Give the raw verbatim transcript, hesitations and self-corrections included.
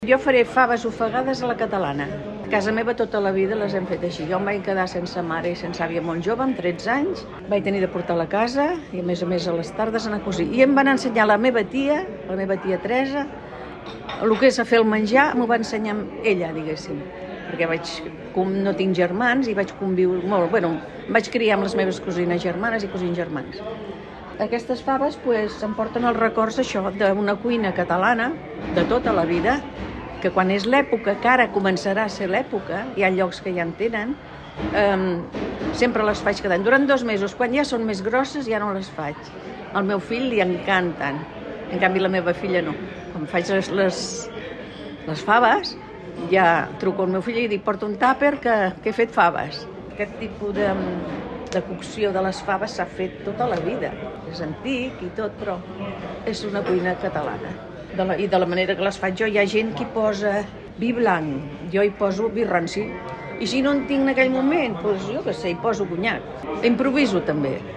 Jo faré faves ofegades a la catalana. A casa meva tota la vida les hem fet així. Jo em vaig quedar sense mare i sense àvia molt jove, amb tretze anys. Vaig tenir de portar a la casa i a més a més a les tardes anar a cosir. I em van ensenyar la meva tia, la meva tia Teresa, el que és a fer el menjar m'ho va ensenyar ella, diguéssim. Perquè vaig, com no tinc germans i vaig conviure molt. Bueno, em vaig criar amb les meves cosines germanes i cosins germans. Aquestes faves pues, em porten els records això d'una cuina catalana de tota la vida, que quan és l'època, que ara començarà a ser l'època, hi ha llocs que ja en tenen, eh, sempre les faig cada any. Durant dos mesos, quan ja són més grosses, ja no les faig. Al meu fill li encanten, en canvi la meva filla no. Quan faig les, les, les faves, ja truco al meu fill i dic, porta un tàper que, que he fet faves. Aquest tipus de, de cocció de les faves s'ha fet tota la vida. És antic i tot, però és una cuina catalana. De la, I de la manera que les faig jo, hi ha gent que hi posa vi blanc, jo hi poso vi ranci. I si no en tinc en aquell moment, doncs jo què sé, hi poso conyac. Improviso també.